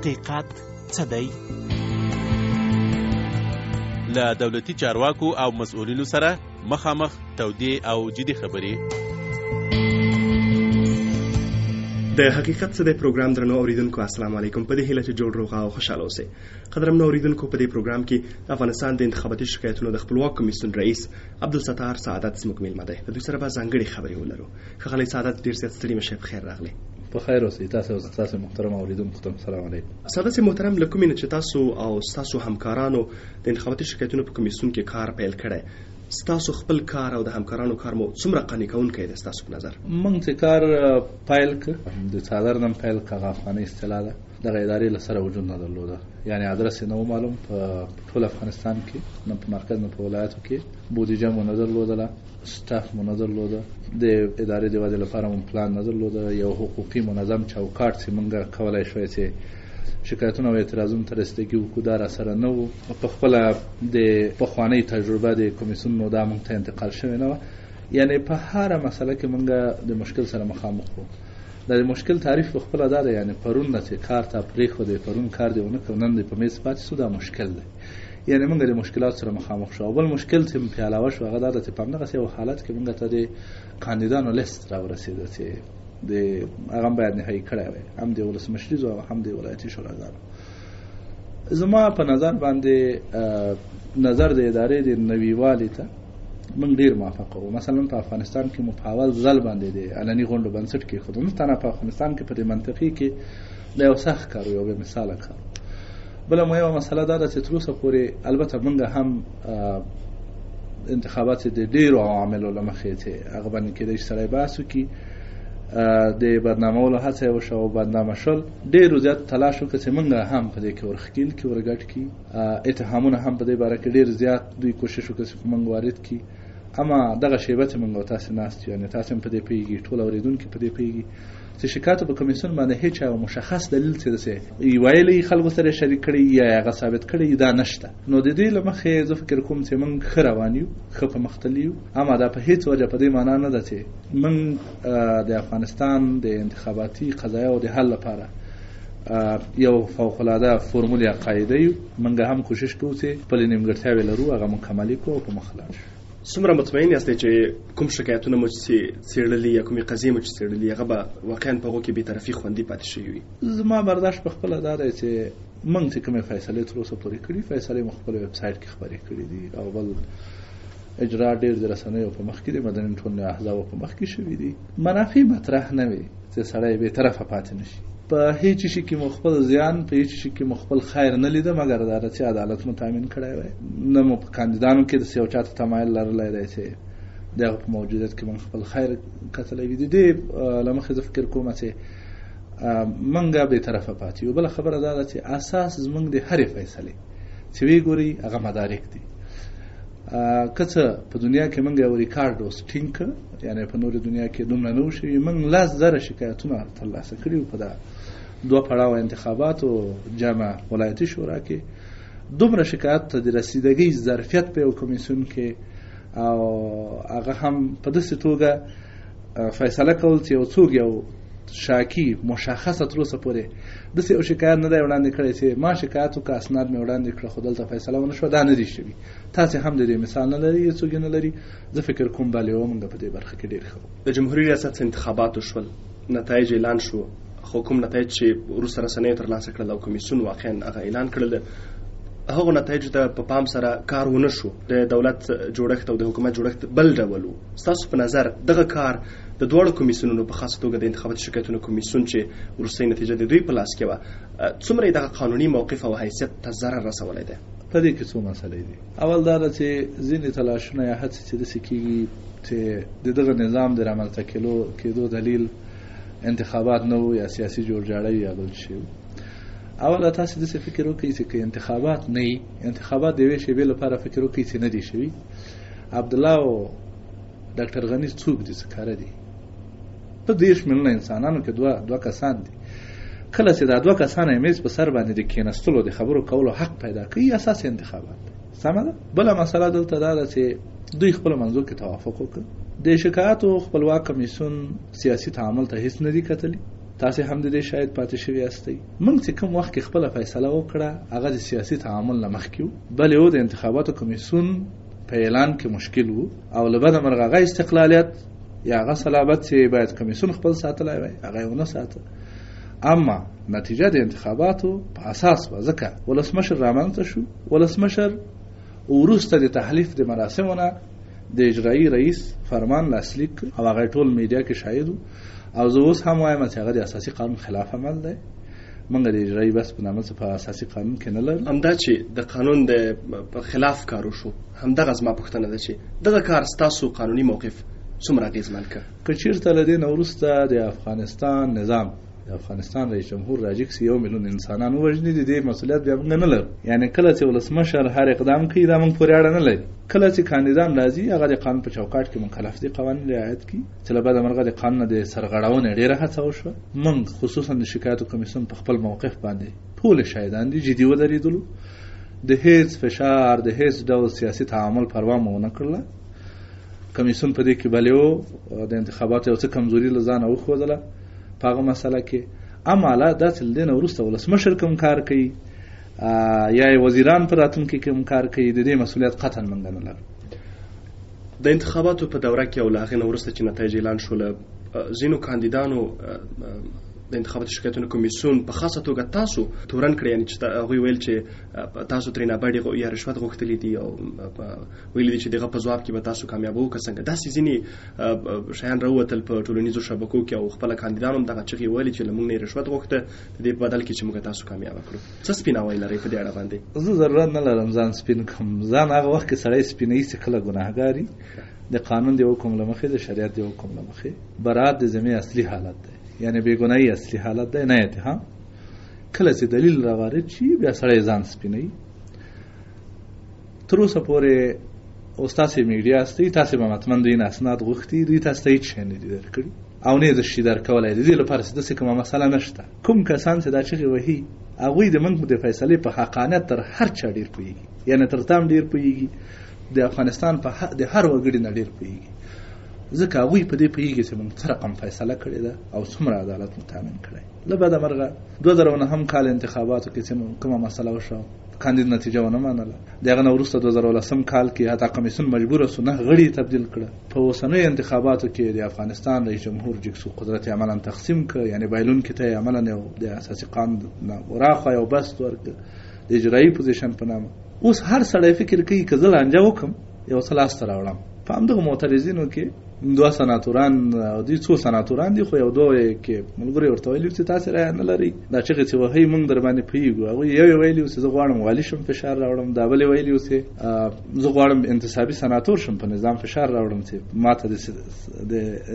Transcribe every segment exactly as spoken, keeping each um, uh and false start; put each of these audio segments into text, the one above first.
حقیقت څه دی؟ له دولتي چارواکو او مسؤلینو سره مخامخ تودې او جدي خبرې. د حقیقت څه دی پروګرام درنو اوریدونکو السلام علیکم. په دې هیله چې جوړ روغ او خوشاله اوسئ. قدرمنو اوریدونکو په دې پروګرام کې د افغانستان د انتخاباتي شکایتونو د خپلواک کمیسیون رئیس عبدالستار سعادت زموږ میلمه دی. د دوی سره به ځانګړې خبرې ولرو. ښاغلی سعادت ډېر زیات ستړي مه شئ، په خیر راغلی. په خیر اوسئ. تاسو تاسو محترم اوریدونکو ته السلام علیکم. سعادت محترم، له کومې نه چې تاسو او ستاسو همکارانو د انتخاباتي شکایتونو په کمیسیون کې کار پیل کړی، ستاسو خپل کار او د همکارانو کار مو څومره قانع کوونکی دی ستاسو په نظر؟ موږ چې کار پیل کړ د څادر نم پیل کړ، افغاني اصطلاح ده، دغه ادارې له سره وجود نه درلوده، یعنی ادرس نه معلوم په ټول افغانستان کې، نه په مرکز نه په ولایاتو کې، بودیجه مو نه درلوده، سټاف مو نه درلوده، د ادارې د ودې لپاره مو پلان نه درلوده، یو حقوقي منظم چوکاټ چې موږ کولای شوی چې شکایتونه او اعتراضونه ته رسیدګي وکړو دا را سره نه وو. په خپله د پخوانۍ تجربه د کمیسیون نو دا موږ ته انتقال شوې نه وه، یعنی په هره مسله کې موږ د مشکل سره مخامخ وو. دا د مشکل تعریف په خپله دا ده، یعنی پرون نه چې کار ته پرېښودی، پرون کار دی ونه کړ، نن دی په میز پاتې شو، دا مشکل دی. یعنی موږ د مشکلات سره مخامخ شو. بل مشکل چې پې علاوه شو هغه دا ده چې په همدغسې یو حالت کې موږ ته د کاندیدانو لیست راورسېده چې د هغه باید نهایي کړی وی، هم د ولسمشریزو او هم د ولایتي شوراګانو. زما په نظر باندې نظر د ادارې د نویوالي ته موږ ډېر موافق وو. مثلا په افغانستان کې مو په اول ځل باندې د علني غونډو بنسټ کېښود، نه تنها په افغانستان کې په دې منطقې کې دا یو سخت کار و، یو بې مثاله کار. بله مهمه مسله دا ده چې تر اوسه پورې البته موږ هم انتخابات د ډېرو عواملو له مخې چې هغه باندې کېدای شي سړی بحث وکړي، د بدنامولو هڅه یې وشوه او بدنامه شول. ډېرو زیات تلاش وکړه چې موږ هم په دې کې ورښکېل کړي، ورګډ کړي، اتهامونه هم په دې باره کې ډېر زیات دوی کوشش وکړه چې موږ وارد کړي. اما دغه شیبه چې موږ او تاسې ناست یو، یعنې تاسې هم په دې پوهېږي، ټول اورېدونکي په دې پوهېږي چې شکایاتو په کمیسیون باندې هېڅ یو مشخص دلیل چې داسې ویلی خلکو سره شریک کړی یا هغه ثابت کړی دا نشته. نو د دې له مخې زه فکر کوم چې موږ ښه روان یو، ښه په مخ تللي یو. اما دا په هېڅ وجه په دې معنا نه ده چې موږ د افغانستان د انتخاباتي قضایاو د حل لپاره یو فوق‌العاده فورمول یا قاعده یو. موږ هم کوشش کوو چې خپلې نیمګړتیاوې لرو هغه مکملې کړو او په مخ لاړ شو. څومره مطمئن یاستئ چې کوم شکایتونه مو چې څېړلي یا کومې قضیې مو چې څېړلي هغه به واقعا په هغو کې بېطرفي خوندي پاتې شوي وي؟ زما برداشت په خپله دا دی چې موږ چې کومې فیصلې تر اوسه پورې کړي، فیصلې مو خپل ویبسایټ کې خپرې کړي دي، او بل اجرا ډېر د رسنیو په مخ کې دي، مدني ټولنې احزابو په مخ کې شوي دي. منافع مطرح نه وي چې سړی بېطرفه پاتې نه شي. په هیڅ شي کې مو خپل زیان، په هیڅ شي کې مو خپل خیر نه لیده، مګر دا چې عدالت مو تامین کړی وی. نه مو په کاندیدانو کې داسې یو چا ته تمایل لرلی دی چې د هغه په موجودیت کې موږ خپل خیر کتلی وي. د دې له مخې زه فکر کوم چې موږ بېطرفه پاتې یو. بله خبره دا ده چې اساس زموږ د هرې فیصلې چې ویې ګورئ هغه مدارک دي. که څه په دنیا کې موږ یو ریکارډ اوس ټینګ کړ، یعنې په نورې دنیا کې دومره نه و شوي. موږ لس زره شکایتونه ترلاسه کړي وو په دا دوه پړاوه انتخاباتو جمع ولایتي شورا کې. دومره شکایت ته د رسیدګۍ ظرفیت په یو کمیسیون کې، او هغه هم په داسې توګه فیصله کول چې یو څوک یو شاکی مشخصه تر اوسه پورې داسې یو شکایت نه دی وړاندې کړی چې ما شکایت وکړه، اسناد مې وړاندې کړه، خو دلته فیصله ونه شوه، دا نه دي شوي. تاسې هم د دې مثال نه لري، څوک یې نه لري. زه فکر کوم بلې و موږ په دې برخه کې ډېر ښه. د جمهوري ریاست انتخاباتو شول، نتایج اعلان شو، خو کوم نتایج چې وروسته رسنیو ترلاسه کړل او کمیسیون واقعا هغه اعلان کړل، هغو نتایجو ته په پام سره کار ونه شو. د دولت جوړښت او د حکومت جوړښت بل ډول و. ستاسو په نظر دغه کار د دواړو کمیسیونونو په خاصه توګه د انتخاباتي شکایتونو کمیسیون چې وروستۍ نتیجه د دوی په لاس کې وه، څومره یې دغه قانوني موقف او حیثیت ته ضرر رسولی دی؟ په دې کې څو مسئلې دي. اول دا ده چې ځینې تلاشونه یا هڅې چې داسې کېږي چې د دغه نظام د رامنځته کېدو دلیل انتخابات نه وو یا سیاسي جوړجاړی یا بل شی و. اوله تاسې داسې فکر وکړئ چې که انتخابات نه وي، انتخابات د یوې شیبې لپاره فکر وکړئ چې نه دي شوي. عبدالله او ډاکټر غني څوک دي؟ څه کاره دي؟ په دېرش میلیونه انسانانو کې دوه دوه کسان دي. کله چې دا دوه کسان یې میز په سر باندې د کېناستلو د خبرو کولو حق پیدا کوي، اساس انتخابات دی. سمه ده. بله مسله دلته دا ده چې دوی خپل منځو کې توافق وکړ. د شکایاتو خپلواک کمیسیون سیاسي تعامل ته هیڅ نه دي کتلي، تاسو هم د دې شاید پاتې شوی یاستئ. موږ چې کوم وخت کې خپل فیصله وکړه هغه د سیاسي تعامل نه مخکې و، بل یو د انتخاباتو کمیسیون په اعلان کې مشکل وو او له بده مرغه هغه استقلالیت یا هغه صلابت چې باید کمیسیون خپل ساتلی وای هغه یې ونه ساته. اما نتیجه د انتخاباتو په اساس و، ځکه ولسمشر رامنځته شو. ولسمشر وروسته د تحلیف د مراسمونه د اجرایي رئیس فرمان لاسلیک او هغه ټول میډیا کې شاهد او زه اوس هم وایم چې هغه د اساسي قانون خلاف عمل دی. موږ د اجرایي بس په نامه په اساسي قانون کې نه لرو. همدا چې د قانون د خلاف کار وشو، همدغه زما پوښتنه ده چې دغه کار ستاسو قانوني موقف څومره اغېزمن کړ؟ که چېرته له دې نه وروسته د افغانستان نظام د افغانستان رئیس جمهور راجګ سي یو میلیون انسانان ووژني، د دې مسؤلیت بیا موږ نه لرو. یعنې کله چې ولسمشر هر اقدام کوي دا موږ پورې اړه نه لري. کله چې کاندیدان راځي هغه د قانون په چوکاټ کې مکلف دي قوانین رعایت کړي. چې له بده مرغه د قانون د سرغړونې ډېره هڅه وشوه. موږ خصوصا د شکایتو کمیسیون په خپل موقف باندې ټول شاهدان دي جدي ودرېدلو. د هیڅ فشار د هیڅ ډول سیاسي تعامل پروا مو ونه کړله. کمیسیون په دې کې بلیو د انتخاباتو یو څه کمزوري له ځانه وښودله په هغه مسله کې. اما لا داسې له دې نه وروسته ولسمشر کوم کار کوي یا یې وزیران په راتلونکي کې کوم کار کوي، د دې مسؤلیت قطعا موږ نه لرو. د انتخاباتو په دوره کې او له هغې نه وروسته چې نتایج اعلان شوله، ځینو کاندیدانو د انتخاباتو شکایتونو کمیسیون په خاصه توګه تاسو تورن کړی، یعنې چې هغوی ویل چې تاسو ترې نابړې یا رشوت غوښتلي دي او ویلي دي چې دغه په ځواب کې به تاسو کامیابوو که څنګه. داسې ځینې شیان راووتل په ټولنیزو شبکو کې او خپله کاندیدانو هم دغه چغې ویلي چې له موږ نه یې رشوت غوښته د دې په بدل کې چې موږ تاسو کامیابه کړو. څه سپیناوی لرئ په دې اړه باندې؟ زه ضرورت نه لرم ځان سپین کړم. ځان هغه وخت کې سړی سپینوي چې کله ګناهګار د قانون د حکم له مخې د شریعت د حکم له مخې برات د ذمې اصلي حالت دی، یعنی بیګناهي اصلي حالت دی، نه اتهام. کله چې دلیل راوارد شي بیا سړی ځان سپینوي. تر اوسه پورې اوس تاسې میډیا استئ، تاسې به مطمئن دوی نه اسناد غوښتي، دوی تاسو ته هېڅ شی نه دي درکړي او نه یې شي درکولی. د دې لپاره چې داسې کومه مسله نشته. کوم کسان چې دا چغې وهي هغوی د موږ د فیصلې په حقانیت تر هر چا ډېر پوهېږي، یعنې تر تا هم ډېر پوهېږي، د افغانستان په د هر وګړي نه ډېر پوهېږي. ځکه هغوی په دې پوهېږي چې موږ څه رقم فیصله کړې ده او څومره عدالت مو تامین کړی. له بده مرغه دوه زره نهم کال انتخاباتو کې چې کومه مسله وشوه کاندید نتیجه ونه منله. د هغه نه وروسته دوه زره لسم کال کې حتی کمیسیون مجبوره سو نه غړي تبدیل کړه. په اوسنیو انتخاباتو کې د افغانستان رئیس جمهور جګسو قدرت عملا تقسیم کړ، یعنی بایلونکي ته یې عملا یو د اساسي قانون نه وراخوا یو بست ورکړ د اجرایي پوزیشن په نامه. اوس هر سړی فکر کوي که زه لانجه وکړم یو څه لاسته راوړم. په همدغه معترضینو کې دوه سناتوران او دوی څو سناتوران دي، خو یو دوه کې ملګري ورته ویلي چې تاسې رایه نه لرئ، دا چغې چې وهئ موږ در باندې پوهېږو. هغوی یو یې ویلي چې زه غواړم والي شم فشار راوړم، دا بل یې ویلي چې زه غواړم انتصابي سناتور شم په نظام فشار راوړم چې ما ته د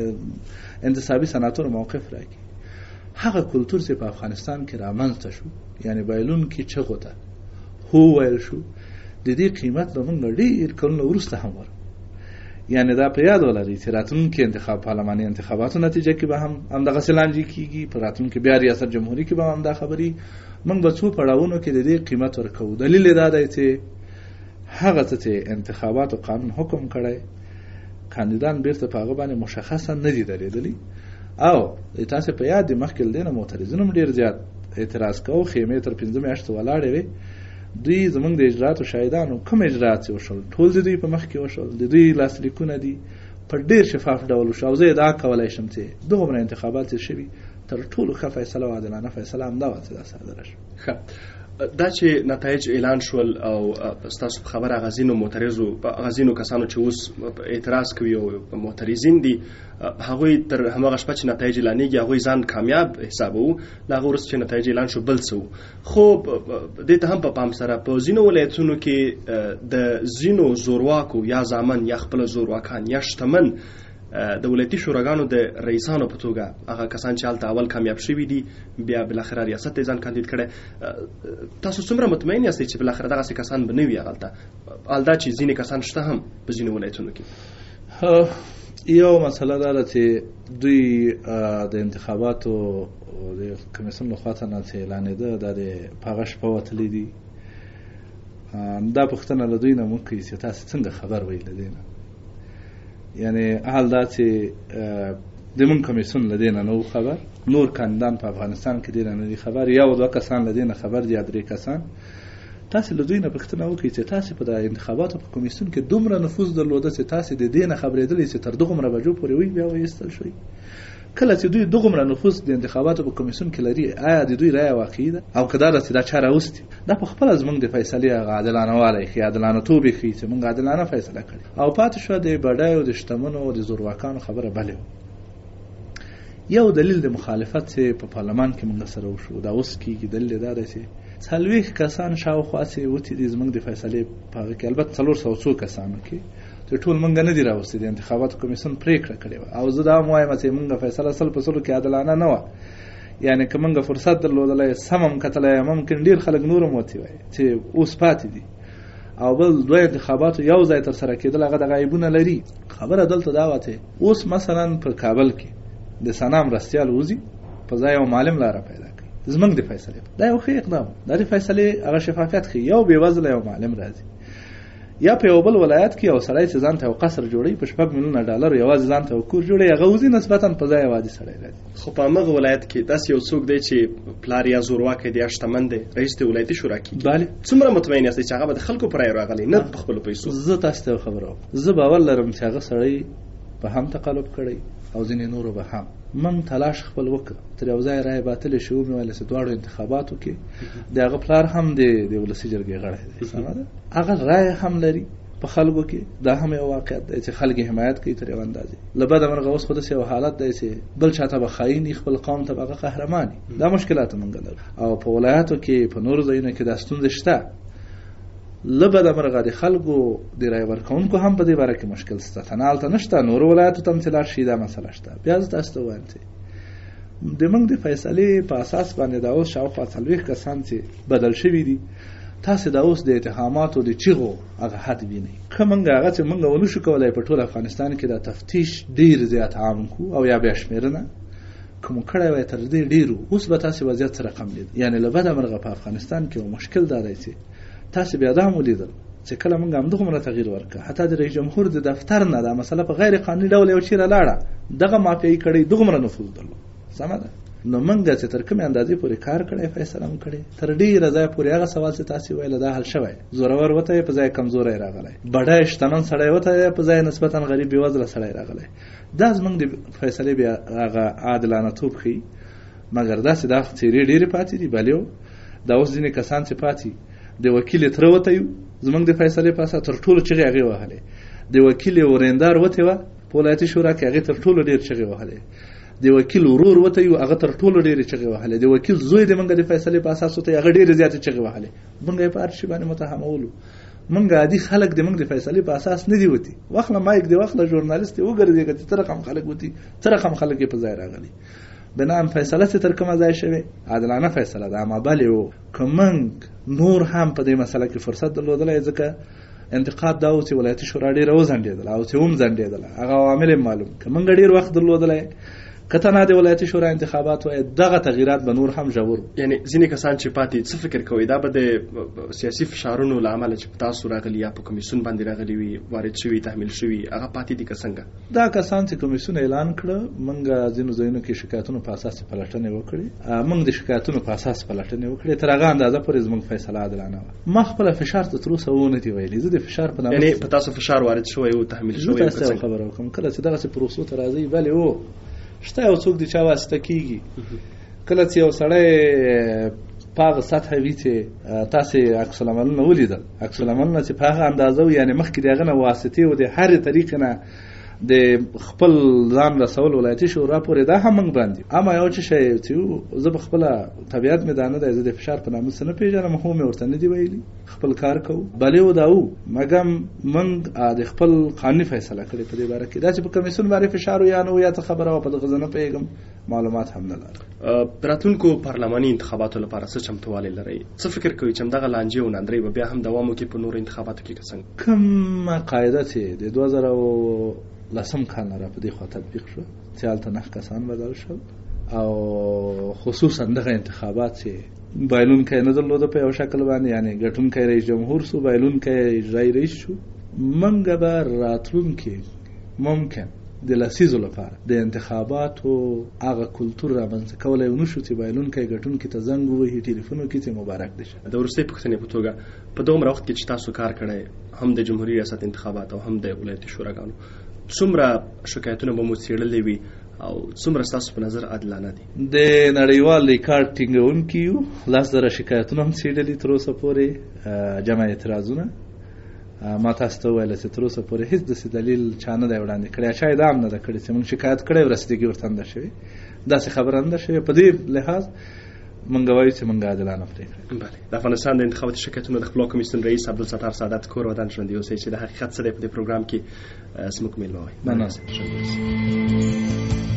انتصابي سناتور موقف راکړي. هغه کلتور چې په افغانستان کې رامنځته شو، یعنی بایلونکي چغو ته هو ویل شو، د دې قیمت به موږ ډېر کلونه وروسته هم ورکړو. یعنی دا په یاد ولرئ چې راتلونکي انتخاب پارلماني انتخاباتو نتیجه کې به هم همدغسې لانجې کېږي، په راتلونکي بیا ریاست جمهوري کې به هم همدا خبرې. موږ به څو پړاوونو کې د دې قیمت ورکوو. دلیل یې دا دی چې هغه څه چې انتخاباتو قانون حکم کړی کاندیدان بیرته په هغه باندې مشخصا نه دي درېدلي. او تاسې په یاد دي مخکې له دې نه معترضینو هم ډېر زیات اعتراض کوو. خیمې تر پنځه میاشتو ولاړې وې. دوی زمونږ د اجراتو شاهدانو کوم اجرات چې وشول ټول د دوی په مخ کې وشول، د دوی لاسلیکونه دي په ډېر شفاف ډول وشو. او زه ادعا کولی شم چې دغومره انتخابات چې شوي تر ټولو ښه فیصله او عادلانه فیصله همدا وه چې دا صادره شوه. ښه، دا چې نتایج اعلان شول او ستاسو په خبره هغه ځینو معترضو هغه ځینو کسانو چې اوس اعتراض کوي او معترضین دي هغوی تر هماغه شپه چې نتایج اعلانېږي هغوی ځان کامیاب حسابوو، له هغه وروسته چې نتایج اعلان شو بل څه وو. خو دې ته هم په پام سره په ځینو ولایتونو کې د ځینو زورواکو یا زامن یا خپله زورواکان یا شتمن د ولایتي شوراګانو د رئیسانو په توګه هغه کسان چې هلته اول کامیاب شوي دي بیا بالاخره ریاست ته ځان کاندید کړی. تاسو څومره مطمئن یاستئ چې بالاخره دغسې کسان به نه وي هغلته؟ حال دا چې ځینې کسان شته هم په ځینو ولایتونو کې. یو مسله دا ده چې دوی د انتخاباتو د کمیسیون لخوا څخه چې اعلانېده دا د په هغه شپه وتلي دي. دا پوښتنه له دوی نه موږ کوي چې تاسې څنګه خبر وئ له دې نه؟ یعنی حال دا چې د مونږ کمیسیون له دې نه نه خبر، نور کاندیدان په افغانستان کې دې نه نه دي خبر، یو دوه کسان له دې نه خبر دي یا درې کسان. تاسو له دوی نه پوښتنه وکړئ چې تاسو په د انتخاباتو په کمیسیون کې دومره نفوذ درلوده چې تاسو د دې نه خبرېدلې چې تر دغومره بجو پورې وي بیا وایستل شوي. کله چې دوی دغومره نفوذ د انتخاباتو په کمیسیون کې لري، آیا د دوی رایه واقعي ده؟ او که دا ده چې دا چا راوستي، دا په خپله زموږ د فیصلې هغه عادلانه والی ښي، عادلانه توب یې ښي چې موږ عادلانه فیصله کړې. او پاتې شوه د بډایو، د شتمنو او د زورواکانو خبره بلې وه. یو دلیل د مخالفت چې په پارلمان کې موږ سره وشو دا اوس کېږي، دلیل دا دی چې څلوېښت کسان شاوخوا چې وتي دي زموږ د فیصلې په هغه کې، البته څلور سوه څو کسانو کې چې ټول موږ نه دي راوستي، د انتخاباتو کمیسیون پرېکړه کړې وه. او زه دا هم وایم چې موږ فیصله سل په سلو کې عادلانه نه وه، یعنې که موږ فرصت درلودلی سم هم کتلی، ممکن ډېر خلک نور هم وتي وای چې اوس پاتې دي. او بل دوه انتخاباتو یو ځای تر سره کېدل هغه د غایبونه لري. خبره دلته دا وه چې اوس مثلا په کابل کې د سنا مرستیال وځي په ځای یو معلم لاره پیدا کوي زموږ د فیصلې، دا یو ښه اقدام، دا د فیصلې هغه شفافیت ښیي. یو بېوزله یو معلم راځي، یا په یو بل ولایت کې یو سړی چې ځان ته یو قصر جوړوي په شپږ میلیونه ډالر یوازې ځان ته یو کور جوړوي، هغه وځي نسبتا په ځای یوازې سړی راځي. خو په همغه ولایت کې داسې یو څوک دی چې پلار یا زورواکی دی یا شتمن دی، رئیس د ولایتي شورا کېږي. بله. څومره مطمئن یاستئ چې هغه به د خلکو په رایو راغلی نه په خپلو پیسو؟ زه تاسو ته یو خبره وم، زه باور لرم چې هغه سړی به هم تقلب کړی او ځینې نورو به هم. من تلاش خپل وکړ، تر یو ځای رایې باطلې شوې مې ویل چې دواړو انتخاباتو کې د هغه پلار هم د ولسي جرګې غړی دی، سمه ده، هغه رایې هم لري په خلکو کې. دا هم یو واقعیت دی چې خلک یې حمایت کوي تر یو اندازې. له بده مرغه اوس خو داسې یو حالت دی چې بل چاته به خاین خپل قوم ته به هغه قهرمان وي. دا مشکلات موږ لرو، او په ولایاتو کې په نورو ځایونو کې دا ستونزې شته. له بده مرغه د خلکو د رایې ورکوونکو هم په دې باره کې مشکل شته، تنه هلته نه شته، نورو ولایاتو ته هم چې لاړ شي دا مسله شته. بیا زه تاسو ته وایم چې د موږ د فیصلې په اساس باندې دا اوس شاوخوا څلوېښت کسان چې بدل شوي دي، تاسو دا اوس د اتهاماتو د چیغو هغه حد وینئ. که موږ هغه چې موږ ونه شو کولی په ټول افغانستان کې دا تفتیش ډېر زیات عام کړو او یا بیا شمېرنه که مو کړی وای تر دې ډېر و، اوس به تاسې وضعیت څه رقم لید. یعنې له بده مرغه په افغانستان کې یو مشکل دا دی چې تاسو بیا دا هم ولیدل چې کله موږ همدغومره تغییر ورکړه، حتی د رئیس جمهور د دفتر نه دا مسله په غیر قانوني ډول یو چیرې لاړه، دغه مافیایي کړی دغومره نفوذ درلود، سمه ده. نو موږ چې تر کومې اندازې پورې کار کړی، فیصله هم کړې، تر ډېره ځایه پورې هغه سوال چې تاسې ویله دا حل شوی، زورور وته په ځای کمزوری راغلی، بډای شتمن سړی وته په ځای نسبتا غریب بېوزله سړی راغلی. دا زموږ د فیصلې بیا هغه عادلانه توب ښیي. مګر داسې دا څېرې ډېرې پاتې دي. بلې دا اوس ځینې کسان چې پاتې د وکیل تره وته یو زموږ د فیصلې په اساس تر ټولو چغې هغې وهلې، د وکیل ورېندار وتې وه په ولایتي شورا کې هغې تر ټولو ډېر چغې وهلې، د وکیل ورور وته یو هغه تر ټولو ډېرې چغې وهلې، د وکیل زوی د موږ د فیصلې په اساس وته هغه ډېرې زیاتې چغې وهلې. موږ یې په هر شي باندې متهمولو. موږ عادي خلک د موږ د فیصلې په اساس نه دي وتي. وخله مایک دی، وخله ژورنالیست دی، وګرځېږه چې څه رقم خلک وتي، څه رقم خلک یې په ځای راغلي. بنام فیصله چې تر کومه ځای شوې عادلانه فیصله ده. اما بلې و که موږ نور هم په دې مسله کې فرصت درلودلی، ځکه انتقاد دا و چې ولایتي شورا ډېره وځنډېدله او چې هم ځنډېدله، هغه عوامل یې معلوم. که موږ ډېر وخت درلودلی که ته نه د ولایتي شورا انتخابات وای، دغه تغییرات به نور هم ژور. یعنې ځینې کسان چې پاتې څه فکر کوي دا به د سیاسي فشارونو له امله چې په تاسو راغلي یا په کمیسیون باندې راغلي وي، وارد شوي، تحمیل شوي، هغه پاتې دي که څنګه؟ دا کسان چې کمیسیون اعلان کړه، موږ ځینو ځایونو کې شکایتونو په اساس پلټنې وکړې، موږ د شکایتونو په اساس پلټنې وکړې، تر هغه اندازه پورې زموږ فیصله عادلانه وه. ما خپله فشار ته تر اوسه ونه دي ویلي. زه د فشار په نامه، یعنې په تاسو فشار وارد شوی و، تحمیل شوی و؟ زه تاسو خبره وکړم کله چې دغسې پروسو ته راځئ، بلې و شته یو څوک دی چا واسطه کېږي. کله چې یو سړی په هغه سطحه وي چې تاسې عکس العملونه ولیدل، عکس العملونه چې په هغه اندازه وي، یعنې مخکې د هغه نه واسطې و د هرې طریقې نه د خپل ځان رسول ولایتي شورا پورې، دا هم موږ باندې. اما یو څه شی چې زه په خپله طبیعت مې دا نه دی، زه د فشار په نامه څه نه پېژنم، خو مې ورته نه دي ویلي، خپل کار کوو. بلې و دا و مګم موږ د خپل قانوني فیصله کړې په دې باره کې. دا چې په کمیسیون باندې فشار و یا نه و یا څه خبره وه، په دغه زه نه پوهېږم، معلومات هم نه لرم. د راتلونکو پارلماني انتخاباتو لپاره څه چمتووالی لرئ؟ څه فکر کوئ چې همدغه لانجې او ناندرۍ به بیا هم دوام وکړي په نورو انتخاباتو کې که څنګه؟ کومه قاعده چې د دوه زره لسم کال نه را په دې خوا تطبیق شو چې هلته نهه کسان بدل شول، او خصوصا دغه انتخابات چې بایلونکی نه درلوده په یو شکل باندې، یعنې ګټونکی رئیس جمهور سو، بایلونکی اجرایي رئیس شو. موږ به راتلونکي ممکن د لسیزو لپاره د انتخاباتو هغه کلتور رامنځته کولی ونشو چې بایلونکی ګټونکي ته زنګ ووهي ټلیفون وکړي چې مبارک دې شه. د وروستۍ پوښتنې په توګه په دومره وخت کې چې تاسو کار کړی هم د جمهوري ریاست انتخابات او هم د ولایتي شوراګانو څومره شکایتونه به مو څېړلي وي او څومره ستاسو په نظر عادلانه دي؟ د نړیوال ریکارډ ټینګونکي یو لاس زره شکایتونه هم څېړلي تر اوسه پورې جمع اعتراضونه. ما تاسو ته وویل چې تر اوسه پورې هېڅ داسې دلیل چا نه دی وړاندې کړی، شاید هم نه ده کړې چې موږ شکایت کړی او رسیدګي ورته نه ده شوې، داسې خبره نه ده شوې. په دې لحاظ موږ وایو چې موږ عادلانه پرېکړه. بله، د افغانستان د انتخاباتي شرکتونو د خپلواک کمیسیون رئیس عبدالستار سعادت کور ودان ژوندي اوسئ چې د حقیقت څه دی په دې پروګرام کې زموږ میلمه وای. مننه.